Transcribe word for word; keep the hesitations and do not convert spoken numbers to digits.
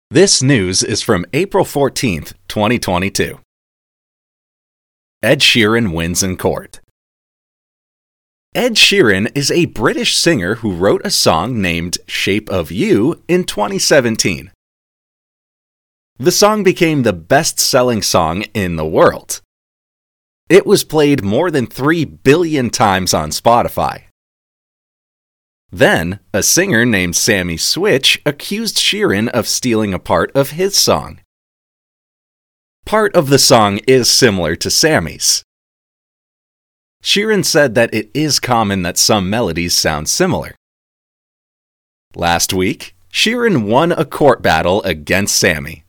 This news is from April fourteenth, twenty twenty-two. Ed Sheeran wins in court. Ed Sheeran is a British singer who wrote a song named Shape of You in twenty seventeen. The song became the best-selling song in the world. It was played more than three billion times on Spotify. Then, a singer named Sammy Switch accused Sheeran of stealing a part of his song. Part of the song is similar to Sammy's. Sheeran said that it is common that some melodies sound similar. Last week, Sheeran won a court battle against Sammy.